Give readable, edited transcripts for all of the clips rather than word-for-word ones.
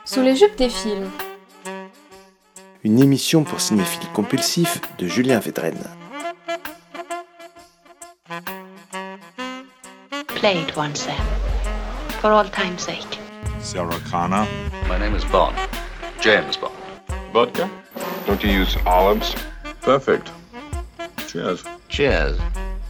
Sous les jupes des films. Une émission pour cinéphiles compulsifs de Julien Védrenne. Play it once then, for all time's sake. Sarah Connor. My name is Bond. James Bond. Vodka? Don't you use olives? Perfect. Cheers. Cheers.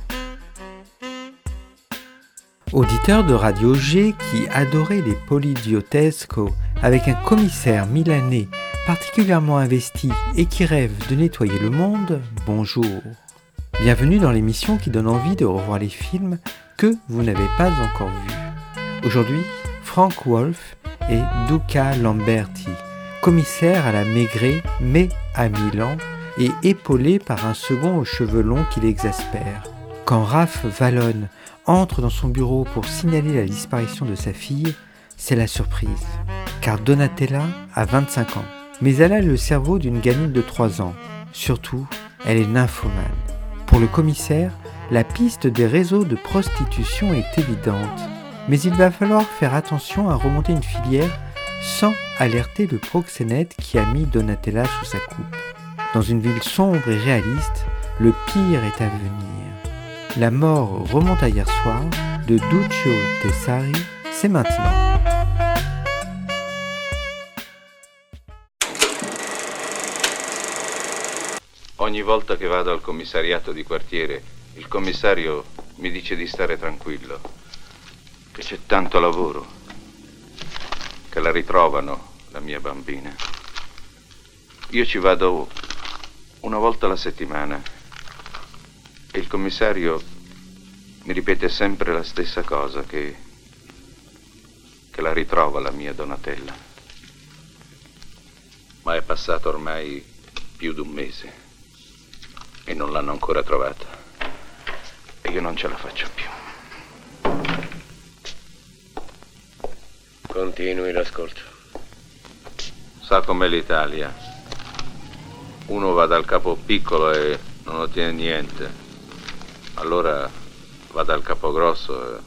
Auditeur de Radio G qui adorait les Polidiotesco avec un commissaire milanais particulièrement investi et qui rêve de nettoyer le monde, bonjour. Bienvenue dans l'émission qui donne envie de revoir les films que vous n'avez pas encore vus. Aujourd'hui, Frank Wolff et Duca Lamberti, commissaire à la Maigret mais à Milan et épaulé par un second aux cheveux longs qui l'exaspère. Quand Raph Vallone entre dans son bureau pour signaler la disparition de sa fille, c'est la surprise. Car Donatella a 25 ans, mais elle a le cerveau d'une gamine de 3 ans. Surtout, elle est nymphomane. Pour le commissaire, la piste des réseaux de prostitution est évidente. Mais il va falloir faire attention à remonter une filière sans alerter le proxénète qui a mis Donatella sous sa coupe. Dans une ville sombre et réaliste, le pire est à venir. La mort remonte à hier soir de Duccio Tessari, c'est maintenant. Ogni volta che vado al commissariato di quartiere, il commissario mi dice di stare tranquillo, che c'è tanto lavoro, che la ritrovano, la mia bambina. Io ci vado una volta alla settimana e il commissario mi ripete sempre la stessa cosa, che la ritrova la mia Donatella. Ma è passato ormai più di un mese e non l'hanno ancora trovata e io non ce la faccio più. Continui l'ascolto. Sa com'è l'Italia. Uno va dal capo piccolo e non ottiene niente. Allora va dal capo grosso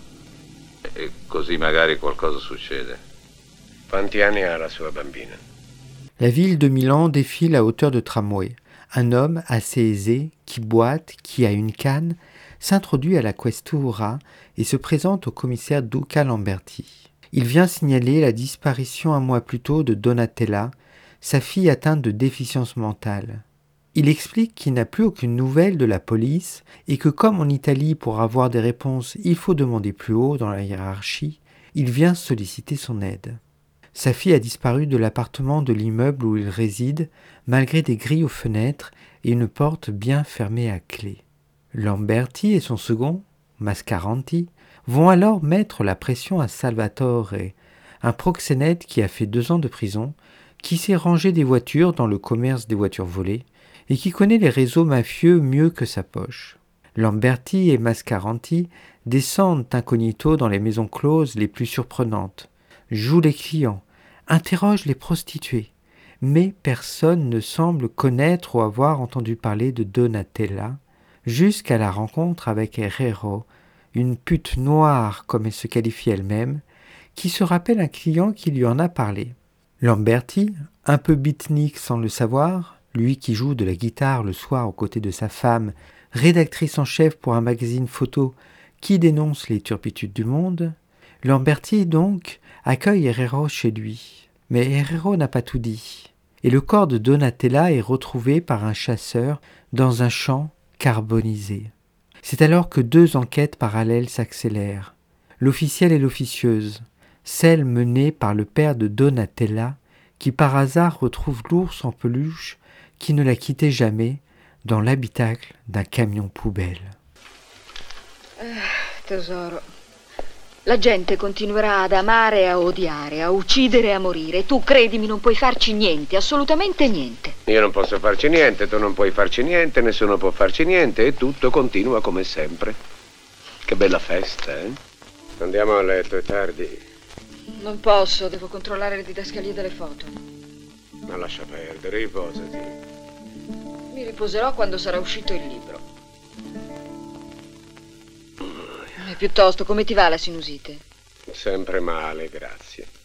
e così magari qualcosa succede. Quanti anni ha la sua bambina? La ville de Milan défile à hauteur de tramway. Un homme assez aisé, qui boite, qui a une canne, s'introduit à la questura et se présente au commissaire Duca Lamberti. Il vient signaler la disparition un mois plus tôt de Donatella, sa fille atteinte de déficience mentale. Il explique qu'il n'a plus aucune nouvelle de la police et que comme en Italie, pour avoir des réponses, il faut demander plus haut dans la hiérarchie, il vient solliciter son aide. Sa fille a disparu de l'appartement de l'immeuble où il réside, malgré des grilles aux fenêtres et une porte bien fermée à clé. Lamberti et son second, Mascaranti, vont alors mettre la pression à Salvatore, un proxénète qui a fait 2 ans de prison, qui s'est rangé des voitures dans le commerce des voitures volées et qui connaît les réseaux mafieux mieux que sa poche. Lamberti et Mascaranti descendent incognito dans les maisons closes les plus surprenantes, jouent les clients, interrogent les prostituées, mais personne ne semble connaître ou avoir entendu parler de Donatella, jusqu'à la rencontre avec Herrero, une pute noire comme elle se qualifie elle-même, qui se rappelle un client qui lui en a parlé. Lamberti, un peu beatnik sans le savoir, lui qui joue de la guitare le soir aux côtés de sa femme, rédactrice en chef pour un magazine photo qui dénonce les turpitudes du monde, Lamberti donc accueille Herrero chez lui. Mais Herrero n'a pas tout dit. Et le corps de Donatella est retrouvé par un chasseur dans un champ carbonisé. C'est alors que 2 enquêtes parallèles s'accélèrent. L'officielle et l'officieuse, celle menée par le père de Donatella, qui par hasard retrouve l'ours en peluche qui ne la quittait jamais dans l'habitacle d'un camion poubelle. Tesoro, la gente continuerà ad amare e a odiare, a uccidere e a morire. Tu, credimi, non puoi farci niente, assolutamente niente. Io non posso farci niente, tu non puoi farci niente, nessuno può farci niente e tutto continua come sempre. Che bella festa, eh? Andiamo a letto, è tardi. Non posso, devo controllare le didascalie delle foto. Ma lascia perdere, riposati. Mi riposerò quando sarà uscito il libro. E piuttosto, come ti va la sinusite? Sempre male, grazie.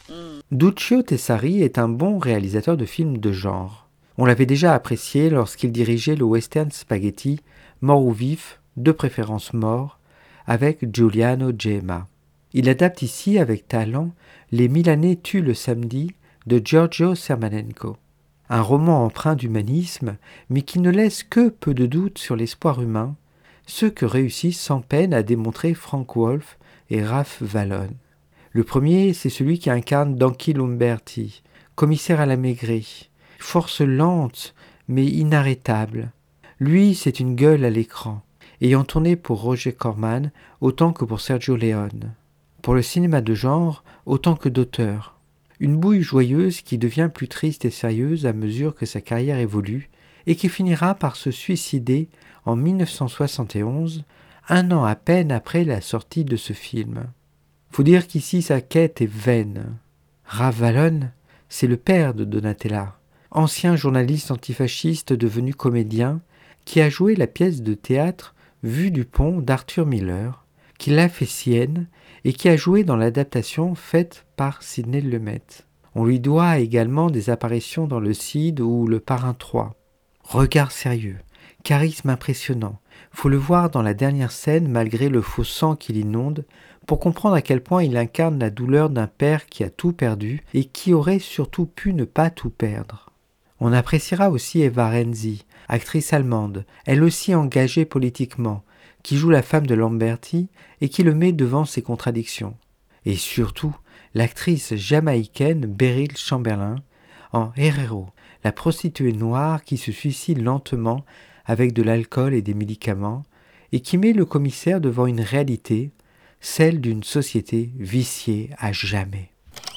Duccio Tessari est un bon réalisateur de films de genre. On l'avait déjà apprécié lorsqu'il dirigeait le western spaghetti Mort ou vif, de préférence mort, avec Giuliano Gemma. Il adapte ici avec talent Les Milanais tuent le samedi de Giorgio Sermanenko. Un roman empreint d'humanisme, mais qui ne laisse que peu de doutes sur l'espoir humain, ce que réussissent sans peine à démontrer Frank Wolf et Raph Vallone. Le premier, c'est celui qui incarne Danky Lumberti, commissaire à la maigrée, force lente mais inarrêtable. Lui, c'est une gueule à l'écran, ayant tourné pour Roger Corman autant que pour Sergio Leone. Pour le cinéma de genre, autant que d'auteur. Une bouille joyeuse qui devient plus triste et sérieuse à mesure que sa carrière évolue et qui finira par se suicider en 1971, un an à peine après la sortie de ce film. Faut dire qu'ici sa quête est vaine. Raph Vallone, c'est le père de Donatella, ancien journaliste antifasciste devenu comédien, qui a joué la pièce de théâtre Vue du pont d'Arthur Miller, qui l'a fait sienne et qui a joué dans l'adaptation faite par Sidney Lumet. On lui doit également des apparitions dans Le Cid ou Le Parrain 3. Regard sérieux, charisme impressionnant, faut le voir dans la dernière scène malgré le faux sang qui l'inonde pour comprendre à quel point il incarne la douleur d'un père qui a tout perdu et qui aurait surtout pu ne pas tout perdre. On appréciera aussi Eva Renzi, actrice allemande, elle aussi engagée politiquement, qui joue la femme de Lamberti et qui le met devant ses contradictions. Et surtout, l'actrice jamaïcaine Beryl Chamberlain, en Herrero, la prostituée noire qui se suicide lentement avec de l'alcool et des médicaments, et qui met le commissaire devant une réalité, celle d'une société viciée à jamais.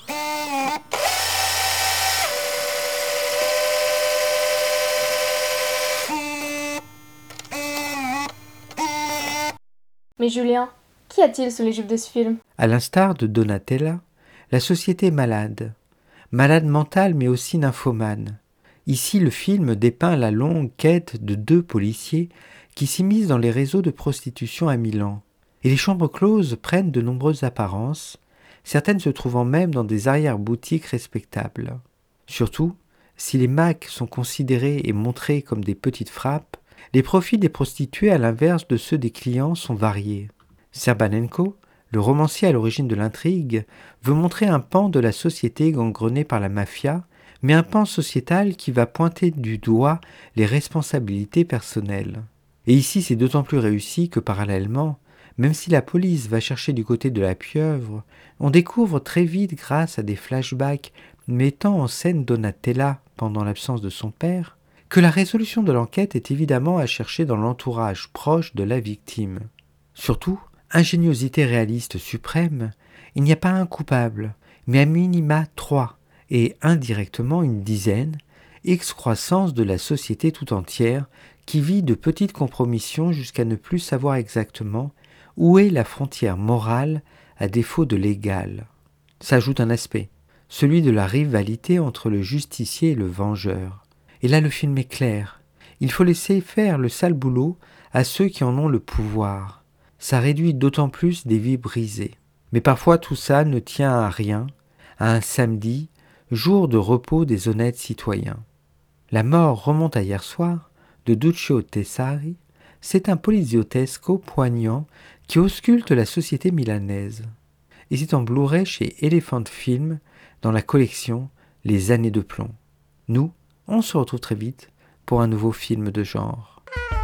Mais Julien, qu'y a-t-il sous les jupes de ce film ? À l'instar de Donatella, la société est malade. Malade mentale mais aussi nymphomane. Ici, le film dépeint la longue quête de deux policiers qui s'immiscent dans les réseaux de prostitution à Milan. Et les chambres closes prennent de nombreuses apparences, certaines se trouvant même dans des arrière-boutiques respectables. Surtout, si les macs sont considérés et montrés comme des petites frappes, les profits des prostituées, à l'inverse de ceux des clients, sont variés. Serbanenko, le romancier à l'origine de l'intrigue, veut montrer un pan de la société gangrenée par la mafia, mais un pan sociétal qui va pointer du doigt les responsabilités personnelles. Et ici, c'est d'autant plus réussi que parallèlement, même si la police va chercher du côté de la pieuvre, on découvre très vite, grâce à des flashbacks mettant en scène Donatella pendant l'absence de son père, que la résolution de l'enquête est évidemment à chercher dans l'entourage proche de la victime. Surtout, ingéniosité réaliste suprême, il n'y a pas un coupable, mais à minima 3, et indirectement une dizaine, excroissance de la société tout entière qui vit de petites compromissions jusqu'à ne plus savoir exactement où est la frontière morale à défaut de légale. S'ajoute un aspect, celui de la rivalité entre le justicier et le vengeur. Et là, le film est clair. Il faut laisser faire le sale boulot à ceux qui en ont le pouvoir. Ça réduit d'autant plus des vies brisées. Mais parfois, tout ça ne tient à rien, à un samedi, jour de repos des honnêtes citoyens. La mort remonte à hier soir, de Duccio Tessari. C'est un poliziotesco poignant qui ausculte la société milanaise. Et c'est en Blu-ray chez Elephant Film, dans la collection Les années de plomb. Nous, on se retrouve très vite pour un nouveau film de genre.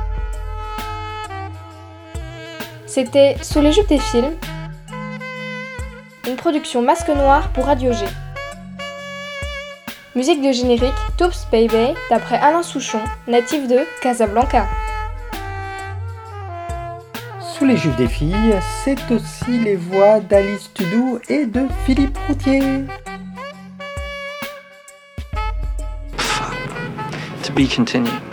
C'était Sous les jupes des films, une production Masque Noir pour Radio G. Musique de générique Toops Baby d'après Alain Souchon, natif de Casablanca. Sous les jupes des filles, c'est aussi les voix d'Alice Tudou et de Philippe Routier. To be continued.